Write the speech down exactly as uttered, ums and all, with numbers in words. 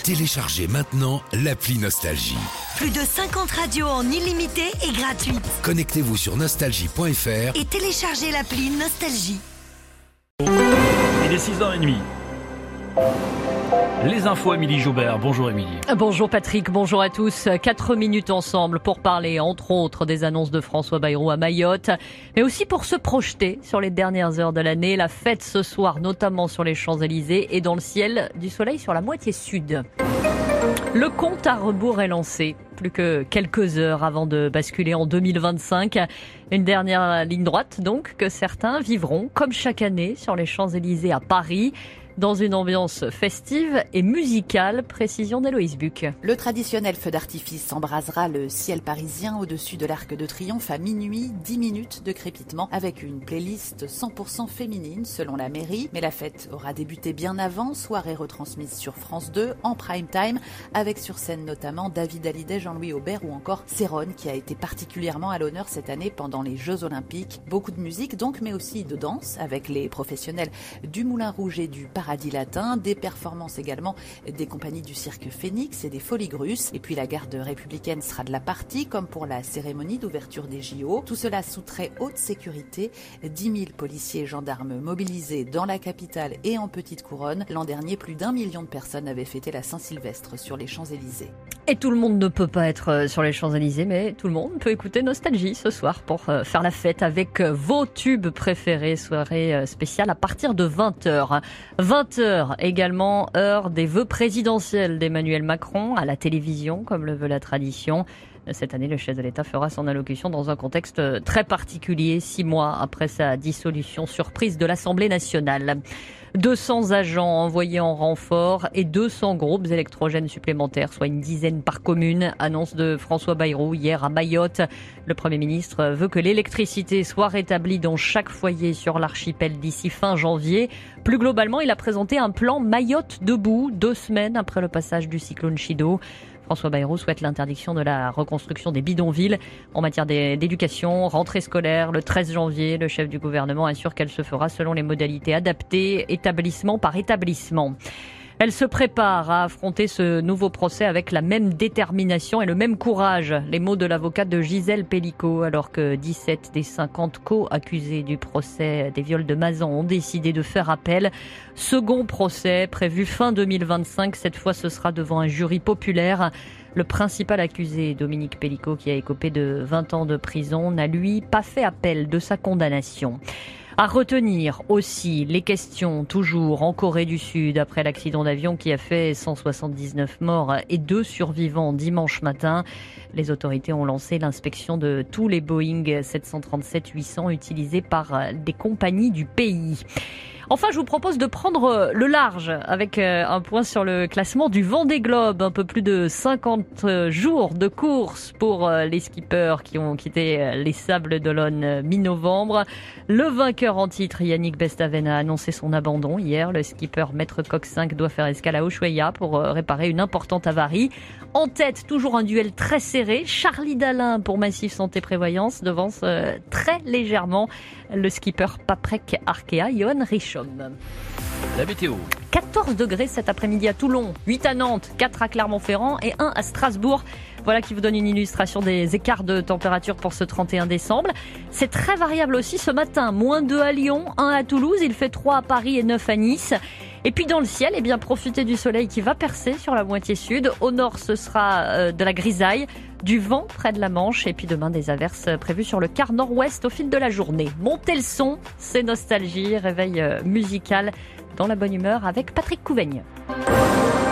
Téléchargez maintenant l'appli Nostalgie. Plus de cinquante radios en illimité et gratuite. Connectez-vous sur nostalgie point f r et téléchargez l'appli Nostalgie. Il est six heures trente. Les infos, Émilie Joubert. Bonjour Émilie. Bonjour Patrick, bonjour à tous. Quatre minutes ensemble pour parler entre autres des annonces de François Bayrou à Mayotte, mais aussi pour se projeter sur les dernières heures de l'année. La fête ce soir, notamment sur les Champs-Élysées et dans le ciel, du soleil sur la moitié sud. Le compte à rebours est lancé. Plus que quelques heures avant de basculer en deux mille vingt-cinq. Une dernière ligne droite donc que certains vivront comme chaque année sur les Champs-Élysées à Paris. Dans une ambiance festive et musicale, précision d'Héloïse Buc. Le traditionnel feu d'artifice embrasera le ciel parisien au-dessus de l'Arc de Triomphe à minuit, dix minutes de crépitement avec une playlist cent pour cent féminine selon la mairie. Mais la fête aura débuté bien avant, soirée retransmise sur France deux en prime time avec sur scène notamment David Hallyday, Jean-Louis Aubert ou encore Céron qui a été particulièrement à l'honneur cette année pendant les Jeux Olympiques. Beaucoup de musique donc, mais aussi de danse avec les professionnels du Moulin Rouge et du Paradis Latin, des performances également des compagnies du Cirque Phénix et des Folies Grusses. Et puis la garde républicaine sera de la partie, comme pour la cérémonie d'ouverture des J O. Tout cela sous très haute sécurité. dix mille policiers et gendarmes mobilisés dans la capitale et en petite couronne. L'an dernier, plus d'un million de personnes avaient fêté la Saint-Sylvestre sur les Champs-Élysées. Et tout le monde ne peut pas être sur les Champs-Élysées, mais tout le monde peut écouter Nostalgie ce soir pour faire la fête avec vos tubes préférés. Soirée spéciale à partir de vingt heures. vingt heures également, heure des vœux présidentiels d'Emmanuel Macron à la télévision, comme le veut la tradition. Cette année, le chef de l'État fera son allocution dans un contexte très particulier, six mois après sa dissolution surprise de l'Assemblée nationale. deux cents agents envoyés en renfort et deux cents groupes électrogènes supplémentaires, soit une dizaine par commune. Annonce de François Bayrou hier à Mayotte. Le Premier ministre veut que l'électricité soit rétablie dans chaque foyer sur l'archipel d'ici fin janvier. Plus globalement, il a présenté un plan Mayotte debout, deux semaines après le passage du cyclone Chido. François Bayrou souhaite l'interdiction de la reconstruction des bidonvilles. En matière d'éducation, rentrée scolaire, le treize janvier, le chef du gouvernement assure qu'elle se fera selon les modalités adaptées, établissement par établissement. Elle se prépare à affronter ce nouveau procès avec la même détermination et le même courage. Les mots de l'avocate de Gisèle Pellicot, alors que dix-sept des cinquante co-accusés du procès des viols de Mazan ont décidé de faire appel. Second procès prévu fin deux mille vingt-cinq. Cette fois, ce sera devant un jury populaire. Le principal accusé, Dominique Pellicot, qui a écopé de vingt ans de prison, n'a lui pas fait appel de sa condamnation. À retenir aussi les questions toujours en Corée du Sud après l'accident d'avion qui a fait cent soixante-dix-neuf morts et deux survivants dimanche matin. Les autorités ont lancé l'inspection de tous les Boeing sept cent trente-sept huit cents utilisés par des compagnies du pays. Enfin, je vous propose de prendre le large avec un point sur le classement du Vendée Globe. Un peu plus de cinquante jours de course pour les skippers qui ont quitté les Sables d'Olonne mi-novembre. Le vainqueur en titre, Yannick Bestaven, a annoncé son abandon hier. Le skipper Maître Coq cinq doit faire escale à Ushuaïa pour réparer une importante avarie. En tête, toujours un duel très serré. Charlie Dalin pour Massif Santé Prévoyance devance euh, très légèrement le skipper Paprec Arkea, Johan Richomme. La météo. quatorze degrés cet après-midi à Toulon, huit à Nantes, quatre à Clermont-Ferrand et un à Strasbourg. Voilà qui vous donne une illustration des écarts de température pour ce trente et un décembre. C'est très variable aussi ce matin. moins deux à Lyon, un à Toulouse, il fait trois à Paris et neuf à Nice. Et puis dans le ciel, eh bien, profitez du soleil qui va percer sur la moitié sud. Au nord, ce sera euh, de la grisaille, du vent près de la Manche et puis demain des averses prévues sur le quart nord-ouest au fil de la journée. Montez le son, c'est Nostalgie, réveil euh, musical dans la bonne humeur avec Patrick Couveigne.